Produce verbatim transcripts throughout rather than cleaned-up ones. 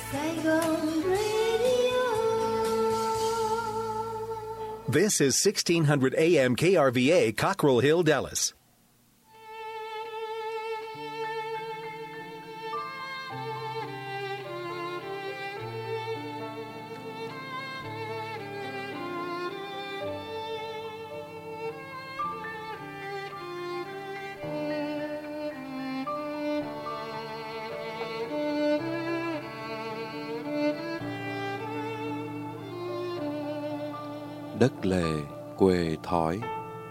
Saigon Radio. This is sixteen hundred A M K R V A, Cockrell Hill, Dallas. Đất lề quê thói.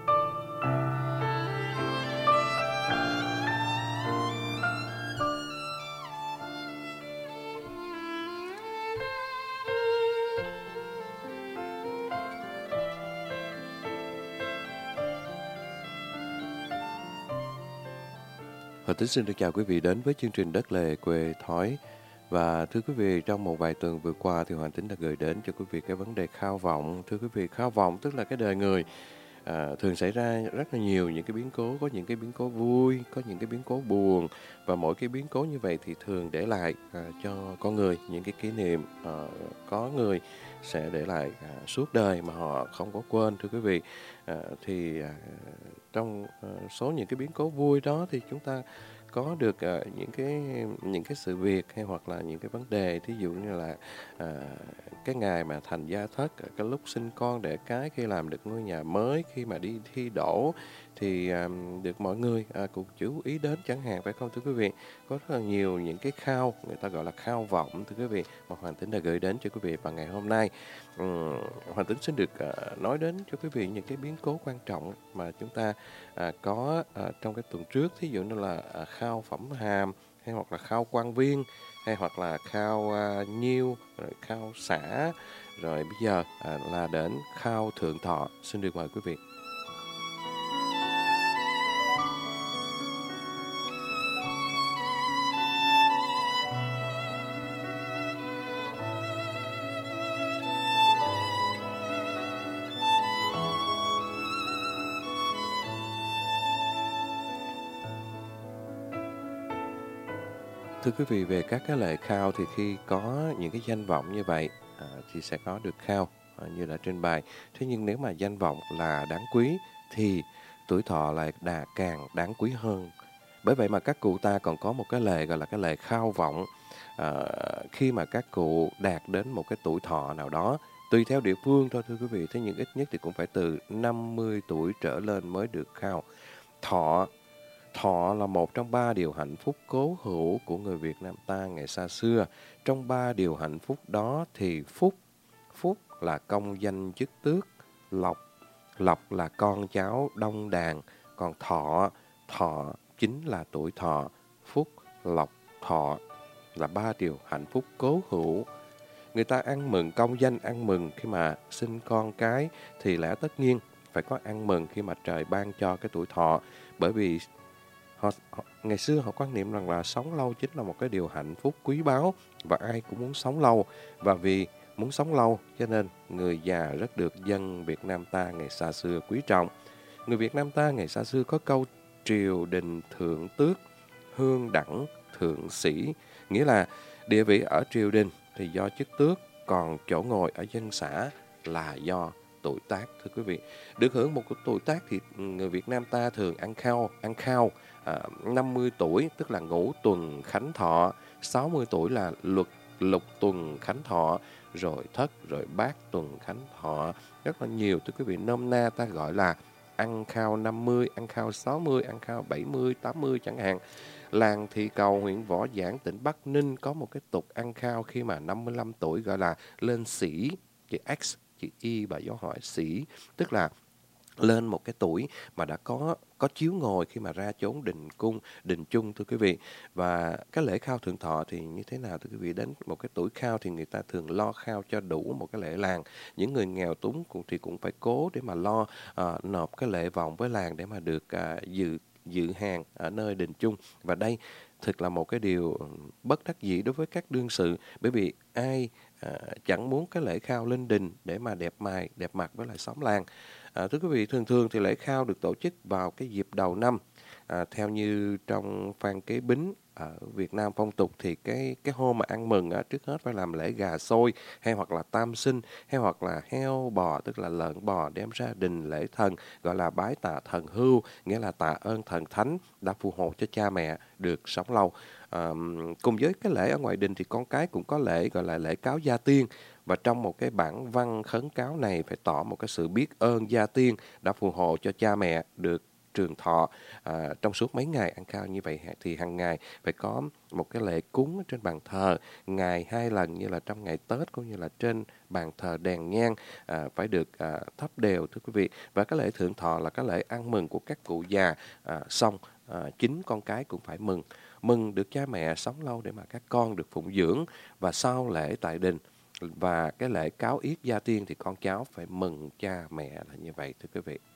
Và Tính xin được chào quý vị đến với chương trình Đất lề quê thói. Và thưa quý vị, trong một vài tuần vừa qua thì Hoàng Tính đã gửi đến cho quý vị cái vấn đề khao vọng. Thưa quý vị, khao vọng tức là cái đời người à, thường xảy ra rất là nhiều những cái biến cố, có những cái biến cố vui, có những cái biến cố buồn. Và mỗi cái biến cố như vậy thì thường để lại à, cho con người những cái kỷ niệm, à, có người sẽ để lại à, suốt đời mà họ không có quên. Thưa quý vị, à, thì à, trong à, số những cái biến cố vui đó thì chúng ta có được uh, những cái những cái sự việc hay hoặc là những cái vấn đề, thí dụ như là uh, cái ngày mà thành gia thất, cái lúc sinh con đẻ cái, khi làm được ngôi nhà mới, khi mà đi thi đỗ thì um, được mọi người uh, cũng chú ý đến chẳng hạn, phải không thưa quý vị? Có rất là nhiều những cái khao, người ta gọi là khao vọng thưa quý vị, mà Hoàng Tính đã gửi đến cho quý vị vào ngày hôm nay. um, Hoàng Tính xin được uh, nói đến cho quý vị những cái biến cố quan trọng mà chúng ta uh, có uh, trong cái tuần trước, thí dụ như là uh, khao phẩm hàm, hay hoặc là khao quan viên, hay hoặc là khao uh, nhiêu, rồi khao xã, rồi bây giờ uh, là đến khao thượng thọ. Xin được mời quý vị. Thưa quý vị, về các cái lễ khao thì khi có những cái danh vọng như vậy à, thì sẽ có được khao à, như là trên bài. Thế nhưng nếu mà danh vọng là đáng quý thì tuổi thọ lại đà càng đáng quý hơn. Bởi vậy mà các cụ ta còn có một cái lễ gọi là cái lễ khao vọng. À, khi mà các cụ đạt đến một cái tuổi thọ nào đó, tùy theo địa phương thôi thưa quý vị, thế nhưng ít nhất thì cũng phải từ năm mươi tuổi trở lên mới được khao. Thọ Thọ là một trong ba điều hạnh phúc cố hữu của người Việt Nam ta ngày xa xưa. Trong ba điều hạnh phúc đó thì phúc, phúc là công danh chức tước, lộc, lộc là con cháu đông đàn, còn thọ, thọ chính là tuổi thọ, phúc, lộc, thọ là ba điều hạnh phúc cố hữu. Người ta ăn mừng công danh, ăn mừng khi mà sinh con cái thì lẽ tất nhiên phải có ăn mừng khi mà trời ban cho cái tuổi thọ, bởi vì Họ, họ, ngày xưa họ quan niệm rằng là sống lâu chính là một cái điều hạnh phúc quý báu và ai cũng muốn sống lâu. Và vì muốn sống lâu cho nên người già rất được dân Việt Nam ta ngày xa xưa quý trọng. Người Việt Nam ta ngày xa xưa có câu triều đình thượng tước, hương đẳng thượng sĩ, nghĩa là địa vị ở triều đình thì do chức tước, còn chỗ ngồi ở dân xã là do tuổi tác. Thưa quý vị, được hưởng một tuổi tác thì người Việt Nam ta thường ăn khao, ăn khao à, năm mươi tuổi tức là ngũ tuần khánh thọ, sáu mươi tuổi là luật lục tuần khánh thọ, rồi thất, rồi bát tuần khánh thọ, rất là nhiều. Thưa quý vị, nôm na ta gọi là ăn khao năm mươi, ăn khao sáu mươi, ăn khao bảy mươi, tám mươi chẳng hạn. Làng Thị Cầu, huyện Võ Giảng, tỉnh Bắc Ninh có một cái tục ăn khao khi mà năm mươi lăm tuổi gọi là lên sĩ, chữ X, chữ Y và dấu hỏi sĩ, tức là lên một cái tuổi mà đã có có chiếu ngồi khi mà ra chốn đình cung, đình chung thưa quý vị. Và cái lễ khao thượng thọ thì như thế nào thưa quý vị? Đến một cái tuổi khao thì người ta thường lo khao cho đủ một cái lễ làng. Những người nghèo túng cũng thì cũng phải cố để mà lo uh, nộp cái lễ vọng với làng để mà được uh, dự dự hàng ở nơi đình chung. Và đây thực là một cái điều bất đắc dĩ đối với các đương sự, bởi vì ai à, chẳng muốn cái lễ khao lên đình để mà đẹp mày, đẹp mặt với lại xóm làng. À, thưa quý vị, thường thường thì lễ khao được tổ chức vào cái dịp đầu năm. À, theo như trong Phan Kế Bính ở Việt Nam phong tục thì cái cái hôm mà ăn mừng á, trước hết phải làm lễ gà xôi hay hoặc là tam sinh hay hoặc là heo bò, tức là lợn bò đem ra đình lễ thần, gọi là bái tạ thần hưu, nghĩa là tạ ơn thần thánh đã phù hộ cho cha mẹ được sống lâu. À, cùng với cái lễ ở ngoài đình thì con cái cũng có lễ gọi là lễ cáo gia tiên, và trong một cái bản văn khấn cáo này phải tỏ một cái sự biết ơn gia tiên đã phù hộ cho cha mẹ được trường thọ à, trong suốt mấy ngày ăn khao như vậy. Thì hàng ngày phải có một cái lễ cúng trên bàn thờ, ngày hai lần như là trong ngày Tết cũng như là trên bàn thờ đèn nhang à, phải được à, thắp đều, thưa quý vị. Và cái lễ thượng thọ là cái lễ ăn mừng của các cụ già, à, xong à, chính con cái cũng phải mừng mừng được cha mẹ sống lâu để mà các con được phụng dưỡng. Và sau lễ tại đình và cái lễ cáo yết gia tiên thì con cháu phải mừng cha mẹ là như vậy, thưa quý vị.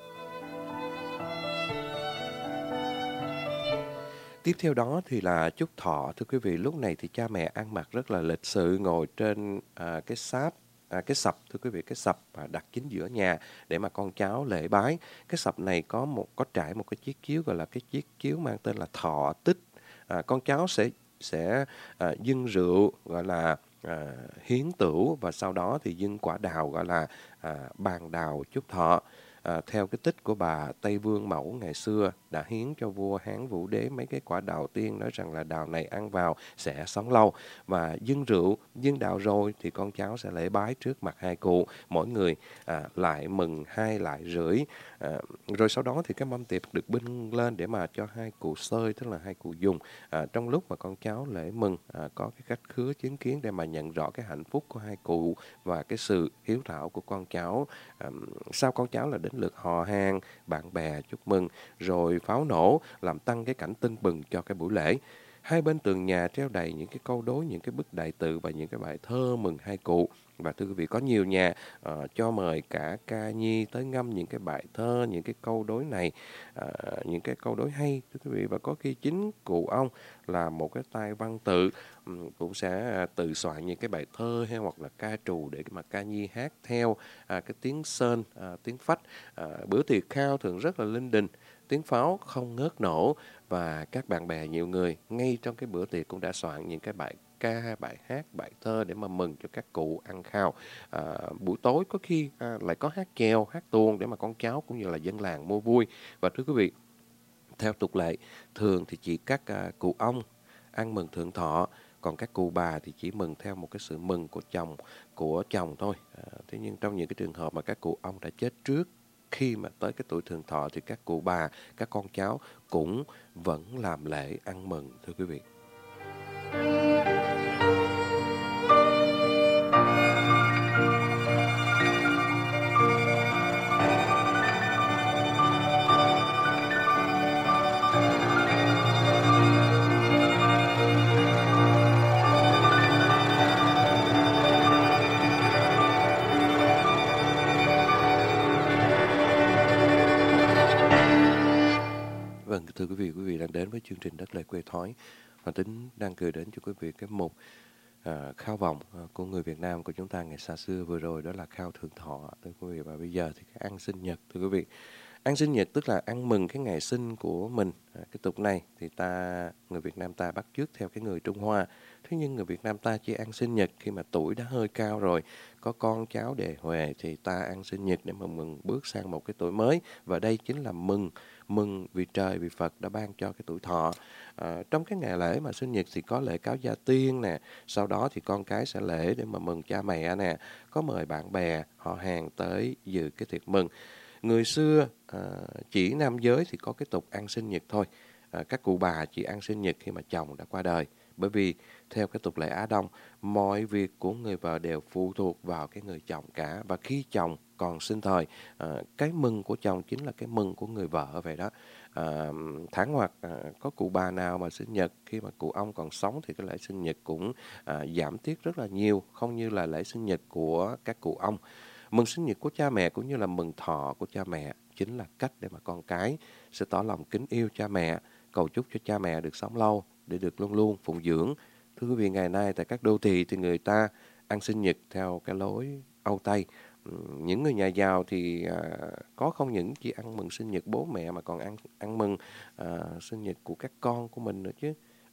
Tiếp theo đó thì là chúc thọ, thưa quý vị. Lúc này thì cha mẹ ăn mặc rất là lịch sự, ngồi trên à, cái sáp, à, cái sập, thưa quý vị, cái sập à, đặt chính giữa nhà để mà con cháu lễ bái. Cái sập này có một có trải một cái chiếc chiếu gọi là cái chiếc chiếu mang tên là thọ tích. À, con cháu sẽ sẽ à, dâng rượu gọi là à, hiến tửu, và sau đó thì dâng quả đào gọi là à, bàn đào chúc thọ. À, theo cái tích của bà Tây Vương Mẫu ngày xưa đã hiến cho vua Hán Vũ Đế mấy cái quả đào tiên, nói rằng là đào này ăn vào sẽ sống lâu. Và dâng rượu, dâng đào rồi thì con cháu sẽ lễ bái trước mặt hai cụ, mỗi người à, lại mừng hai lại rưỡi. À, rồi sau đó thì cái mâm tiệc được bưng lên để mà cho hai cụ xơi, tức là hai cụ dùng. À, trong lúc mà con cháu lễ mừng à, có cái cách khứa chứng kiến để mà nhận rõ cái hạnh phúc của hai cụ và cái sự hiếu thảo của con cháu. À, sau con cháu là đến lượt họ hàng, bạn bè chúc mừng, rồi pháo nổ làm tăng cái cảnh tưng bừng cho cái buổi lễ. Hai bên tường nhà treo đầy những cái câu đối, những cái bức đại tự và những cái bài thơ mừng hai cụ. Và thưa quý vị, có nhiều nhà uh, cho mời cả ca nhi tới ngâm những cái bài thơ, những cái câu đối này, uh, những cái câu đối hay, thưa quý vị. Và có khi chính cụ ông là một cái tay văn tự um, cũng sẽ uh, tự soạn những cái bài thơ hay hoặc là ca trù để mà ca nhi hát theo uh, cái tiếng sơn, uh, tiếng phách. Uh, bữa tiệc khao thường rất là linh đình, tiếng pháo không ngớt nổ, và các bạn bè nhiều người ngay trong cái bữa tiệc cũng đã soạn những cái bài ca, bài hát, bài thơ để mà mừng cho các cụ ăn khao. À, buổi tối có khi à, lại có hát chèo, hát tuồng để mà con cháu cũng như là dân làng mua vui. Và thưa quý vị, theo tục lệ thường thì chỉ các à, cụ ông ăn mừng thượng thọ, còn các cụ bà thì chỉ mừng theo một cái sự mừng của chồng của chồng thôi. À, thế nhưng trong những cái trường hợp mà các cụ ông đã chết trước, khi mà tới cái tuổi thượng thọ thì các cụ bà, các con cháu cũng vẫn làm lễ ăn mừng, thưa quý vị. Vâng, thưa quý vị, quý vị đang đến với chương trình Đất Lệ Quê Thói. Hoàng Tính đang gửi đến cho quý vị cái mục à, khao vọng à, của người Việt Nam của chúng ta ngày xa xưa. Vừa rồi đó là khao thượng thọ, thưa quý vị. Và bây giờ thì cái ăn sinh nhật, thưa quý vị. Ăn sinh nhật tức là ăn mừng cái ngày sinh của mình. À, cái tục này thì ta, người Việt Nam ta bắt chước theo cái người Trung Hoa. Thế nhưng người Việt Nam ta chỉ ăn sinh nhật khi mà tuổi đã hơi cao rồi, có con cháu đề huề thì ta ăn sinh nhật để mà mừng bước sang một cái tuổi mới. Và đây chính là mừng mừng vì trời, vì Phật đã ban cho cái tuổi thọ. À, trong cái ngày lễ mà sinh nhật thì có lễ cáo gia tiên nè, sau đó thì con cái sẽ lễ để mà mừng cha mẹ nè, có mời bạn bè, họ hàng tới dự cái tiệc mừng. Người xưa à, chỉ nam giới thì có cái tục ăn sinh nhật thôi. À, các cụ bà chỉ ăn sinh nhật khi mà chồng đã qua đời. Bởi vì theo cái tục lệ Á Đông, mọi việc của người vợ đều phụ thuộc vào cái người chồng cả. Và khi chồng còn sinh thời, à, cái mừng của chồng chính là cái mừng của người vợ vậy đó. À, thẳng hoặc à, có cụ bà nào mà sinh nhật khi mà cụ ông còn sống thì cái lễ sinh nhật cũng à, giảm tiết rất là nhiều, không như là lễ sinh nhật của các cụ ông. Mừng sinh nhật của cha mẹ cũng như là mừng thọ của cha mẹ chính là cách để mà con cái sẽ tỏ lòng kính yêu cha mẹ, cầu chúc cho cha mẹ được sống lâu để được luôn luôn phụng dưỡng. Thưa quý vị, ngày nay tại các đô thị thì người ta ăn sinh nhật theo cái lối Âu Tây. Những người nhà giàu thì à, có không những chỉ ăn mừng sinh nhật bố mẹ mà còn ăn ăn mừng à, sinh nhật của các con của mình nữa chứ.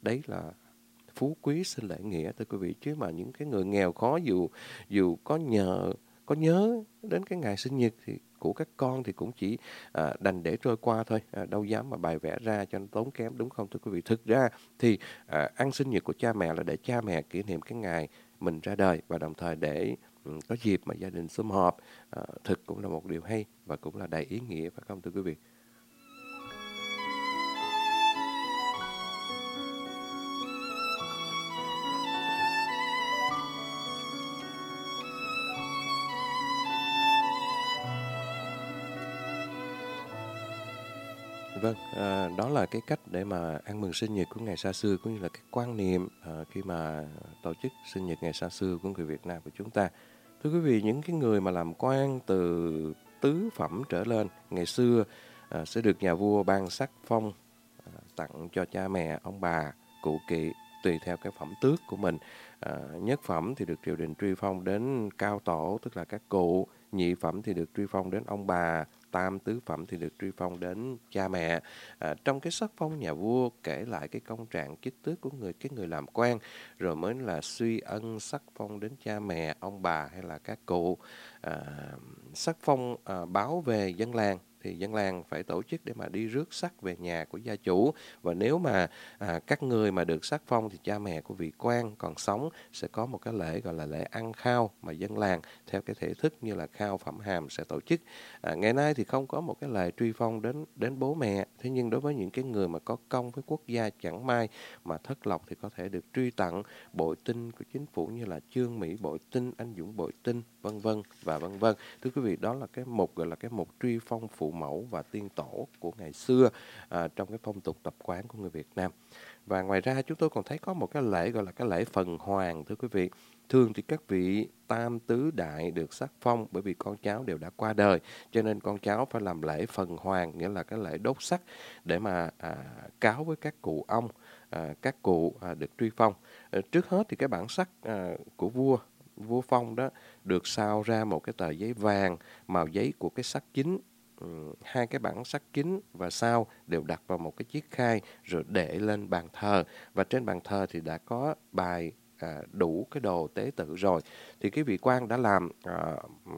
đấy là phú quý sinh lễ nghĩa thưa quý vị. Chứ mà những cái người nghèo khó dù dù có nhờ có nhớ đến cái ngày sinh nhật thì của các con thì cũng chỉ à, đành để trôi qua thôi, à, đâu dám mà bày vẽ ra cho nó tốn kém, đúng không thưa quý vị? Thực ra thì à, ăn sinh nhật của cha mẹ là để cha mẹ kỷ niệm cái ngày mình ra đời, và đồng thời để ừ, có dịp mà gia đình sum họp, à, thực cũng là một điều hay và cũng là đầy ý nghĩa, phải không thưa quý vị? Vâng, à, đó là cái cách để mà ăn mừng sinh nhật của ngày xa xưa, cũng như là cái quan niệm à, khi mà tổ chức sinh nhật ngày xa xưa của người Việt Nam của chúng ta. Thưa quý vị, những cái người mà làm quan từ tứ phẩm trở lên ngày xưa à, sẽ được nhà vua ban sắc phong à, tặng cho cha mẹ, ông bà, cụ kỵ tùy theo cái phẩm tước của mình. À, nhất phẩm thì được triều đình truy phong đến cao tổ, tức là các cụ. Nhị phẩm thì được truy phong đến ông bà. Tam tứ phẩm thì được truy phong đến cha mẹ. À, trong cái sắc phong, nhà vua kể lại cái công trạng chức tước của người cái người làm quan, rồi mới là suy ân sắc phong đến cha mẹ, ông bà hay là các cụ. À, sắc phong à, báo về dân làng thì dân làng phải tổ chức để mà đi rước sắc về nhà của gia chủ. Và nếu mà à, các người mà được sắc phong thì cha mẹ của vị quan còn sống sẽ có một cái lễ gọi là lễ ăn khao, mà dân làng theo cái thể thức như là khao phẩm hàm sẽ tổ chức. À, ngày nay thì không có một cái lễ truy phong đến đến bố mẹ, thế nhưng đối với những cái người mà có công với quốc gia chẳng may mà thất lộc thì có thể được truy tặng bội tinh của chính phủ như là chương mỹ bội tinh, anh dũng bội tinh, vân vân và vân vân. Thưa quý vị, đó là cái mục gọi là cái mục truy phong phụ mẫu và tiên tổ của ngày xưa à, trong cái phong tục tập quán của người Việt Nam. Và ngoài ra chúng tôi còn thấy có một cái lễ gọi là cái lễ phần hoàng thưa quý vị. Thường thì các vị tam tứ đại được sắc phong bởi vì con cháu đều đã qua đời, cho nên con cháu phải làm lễ phần hoàng, nghĩa là cái lễ đốt sắc để mà à, cáo với các cụ ông, à, các cụ à, được truy phong. À, trước hết thì cái bản sắc à, của vua vua phong đó được sao ra một cái tờ giấy vàng màu giấy của cái sắc chính. Ừ, hai cái bản sắc chính và sao đều đặt vào một cái chiếc khay rồi để lên bàn thờ, và trên bàn thờ thì đã có bài à, đủ cái đồ tế tự rồi, thì cái vị quan đã làm à,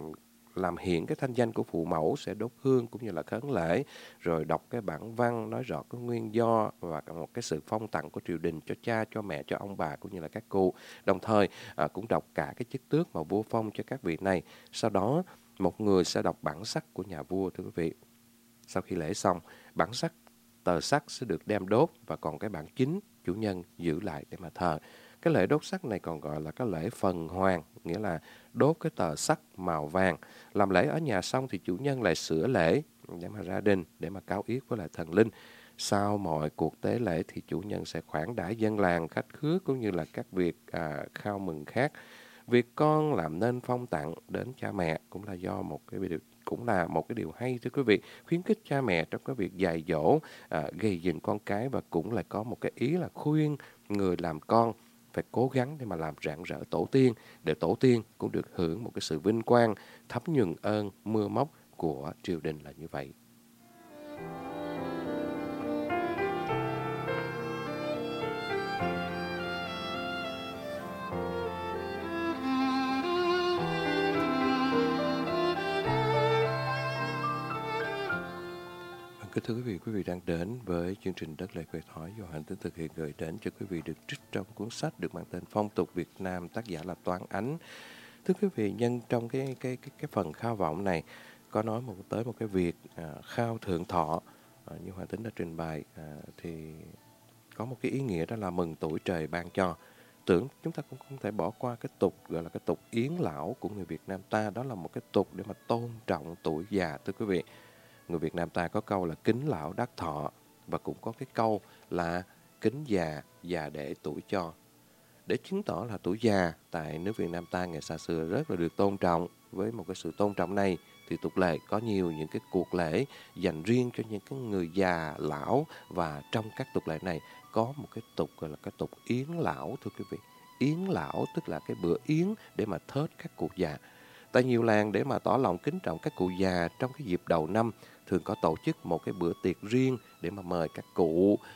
làm hiện cái thanh danh của phụ mẫu sẽ đốt hương cũng như là khấn lễ, rồi đọc cái bản văn nói rõ cái nguyên do và một cái sự phong tặng của triều đình cho cha, cho mẹ, cho ông bà cũng như là các cụ. Đồng thời à, cũng đọc cả cái chức tước mà vua phong cho các vị này. Sau đó một người sẽ đọc bản sắc của nhà vua thưa quý vị. Sau khi lễ xong, bản sắc tờ sắc sẽ được đem đốt, và còn cái bản chính chủ nhân giữ lại để mà thờ. Cái lễ đốt sắc này còn gọi là cái lễ phần hoàng, nghĩa là đốt cái tờ sắc màu vàng. Làm lễ ở nhà xong thì chủ nhân lại sửa lễ để mà ra đình, để mà cáo yết với lại thần linh. Sau mọi cuộc tế lễ thì chủ nhân sẽ khoản đãi dân làng, khách khứa cũng như là các việc à, khao mừng khác. Việc con làm nên phong tặng đến cha mẹ cũng là do một cái điều cũng là một cái điều hay thưa quý vị, khuyến khích cha mẹ trong cái việc dạy dỗ, à, gây dựng con cái, và cũng lại có một cái ý là khuyên người làm con phải cố gắng để mà làm rạng rỡ tổ tiên, để tổ tiên cũng được hưởng một cái sự vinh quang, thấm nhuần ơn mưa móc của triều đình là như vậy. Kính thưa quý vị, quý vị đang đến với chương trình Đất Lệ Quê Thói do Hạnh Tính thực hiện, gửi đến cho quý vị được trích trong cuốn sách được mang tên Phong tục Việt Nam, tác giả là Toán Ánh. Thưa quý vị, nhân trong cái cái cái cái phần khao vọng này có nói một tới một cái việc à, khao thượng thọ, à, như Hoàng Tính đã trình bày, à, thì có một cái ý nghĩa đó là mừng tuổi trời ban cho. Tưởng chúng ta cũng không thể bỏ qua cái tục gọi là cái tục yến lão của người Việt Nam ta, đó là một cái tục để mà tôn trọng tuổi già thưa quý vị. Người Việt Nam ta có câu là kính lão đắc thọ, và cũng có cái câu là kính già, già để tuổi cho. Để chứng tỏ là tuổi già tại nước Việt Nam ta ngày xa xưa rất là được tôn trọng. Với một cái sự tôn trọng này thì tục lệ có nhiều những cái cuộc lễ dành riêng cho những cái người già lão, và trong các tục lệ này có một cái tục gọi là cái tục yến lão thưa quý vị. Yến lão tức là cái bữa yến để mà thết các cụ già. Tại nhiều làng để mà tỏ lòng kính trọng các cụ già trong cái dịp đầu năm thường có tổ chức một cái bữa tiệc riêng để mà mời các cụ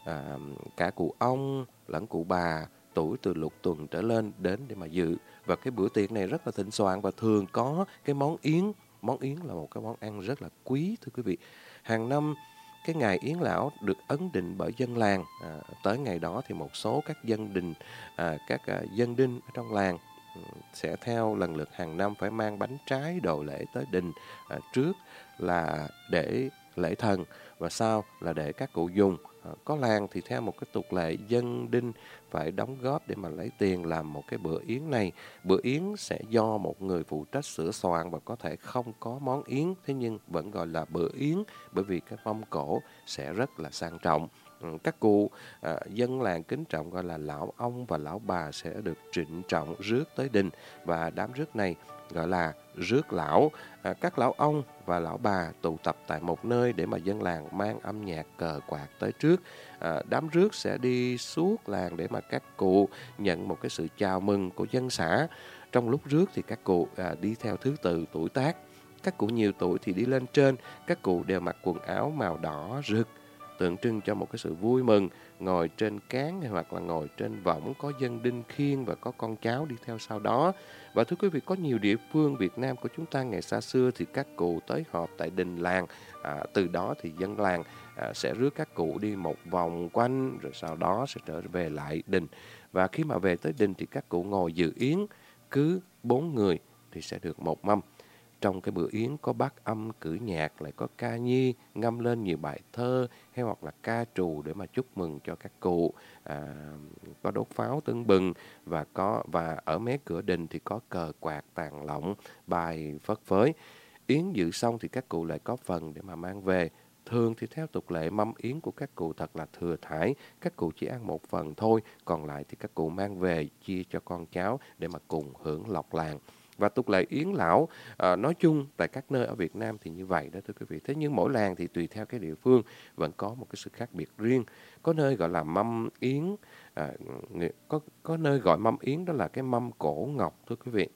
à, cả cụ ông lẫn cụ bà tuổi từ lục tuần trở lên đến để mà dự. Và cái bữa tiệc này rất là thịnh soạn và thường có cái món yến. Món yến là một cái món ăn rất là quý thưa quý vị. Hàng năm cái ngày yến lão được ấn định bởi dân làng. À, tới ngày đó thì một số các dân đình, à, các à, dân đinh ở trong làng ừ, sẽ theo lần lượt hàng năm phải mang bánh trái đồ lễ tới đình, à, trước là để lễ thần và sau là để các cụ dùng. À, có làng thì theo một cái tục lệ dân đinh phải đóng góp để mà lấy tiền làm một cái bữa yến này. Bữa yến sẽ do một người phụ trách sửa soạn và có thể không có món yến, thế nhưng vẫn gọi là bữa yến bởi vì cái mâm cỗ sẽ rất là sang trọng. Ừ, các cụ à, dân làng kính trọng gọi là lão ông và lão bà sẽ được trịnh trọng rước tới đình, và đám rước này gọi là rước lão. À, các lão ông và lão bà tụ tập tại một nơi để mà dân làng mang âm nhạc cờ quạt tới trước. À, đám rước sẽ đi suốt làng để mà các cụ nhận một cái sự chào mừng của dân xã. Trong lúc rước thì các cụ à, đi theo thứ tự tuổi tác. Các cụ nhiều tuổi thì đi lên trên, các cụ đều mặc quần áo màu đỏ rực, tượng trưng cho một cái sự vui mừng, ngồi trên cán hoặc là ngồi trên võng, có dân đinh khiêng và có con cháu đi theo sau đó. Và thưa quý vị, có nhiều địa phương Việt Nam của chúng ta ngày xa xưa thì các cụ tới họp tại đình làng, à, từ đó thì dân làng à, sẽ rước các cụ đi một vòng quanh rồi sau đó sẽ trở về lại đình. Và khi mà về tới đình thì các cụ ngồi dự yến, cứ bốn người thì sẽ được một mâm. Trong cái bữa yến có bát âm cử nhạc, lại có ca nhi ngâm lên nhiều bài thơ hay hoặc là ca trù để mà chúc mừng cho các cụ. À, có đốt pháo tưng bừng và có và ở mé cửa đình thì có cờ quạt tàn lọng, bài phất phới. Yến dự xong thì các cụ lại có phần để mà mang về. Thường thì theo tục lệ mâm yến của các cụ thật là thừa thãi, các cụ chỉ ăn một phần thôi, còn lại thì các cụ mang về chia cho con cháu để mà cùng hưởng lộc làng. Và tục lệ yến lão à, nói chung tại các nơi ở Việt Nam thì như vậy đó thưa quý vị. Thế nhưng mỗi làng thì tùy theo cái địa phương vẫn có một cái sự khác biệt riêng. Có nơi gọi là mâm yến, à, có có nơi gọi mâm yến đó là cái mâm cổ ngọc thưa quý vị.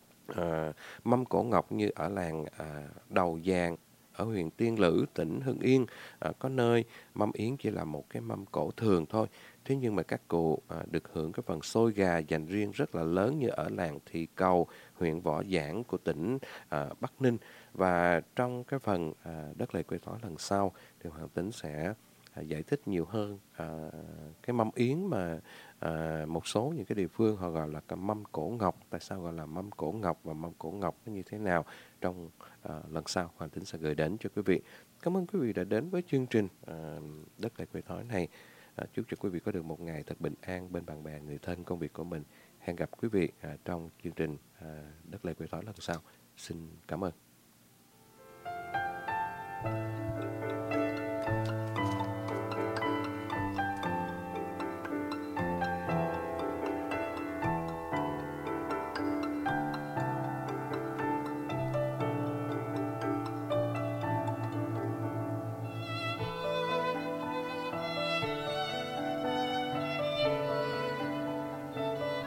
À, mâm cổ ngọc như ở làng à, Đầu Giàng ở huyện Tiên Lữ, tỉnh Hưng Yên. À, có nơi mâm yến chỉ là một cái mâm cổ thường thôi. Thế nhưng mà các cụ à, được hưởng cái phần xôi gà dành riêng rất là lớn như ở làng Thị Cầu, huyện Võ Giảng của tỉnh à, Bắc Ninh. Và trong cái phần à, Đất Lệ Quê Thói lần sau thì Hoàng Tính sẽ à, giải thích nhiều hơn à, cái mâm yến mà à, một số những cái địa phương họ gọi là cái mâm cổ ngọc. Tại sao gọi là mâm cổ ngọc và mâm cổ ngọc nó như thế nào trong à, lần sau Hoàng Tính sẽ gửi đến cho quý vị. Cảm ơn quý vị đã đến với chương trình à, Đất Lệ Quê Thói này. À, chúc cho quý vị có được một ngày thật bình an bên bạn bè, người thân, công việc của mình. Hẹn gặp quý vị à, trong chương trình à, Đất Lệ Quê Thói lần sau. Xin cảm ơn.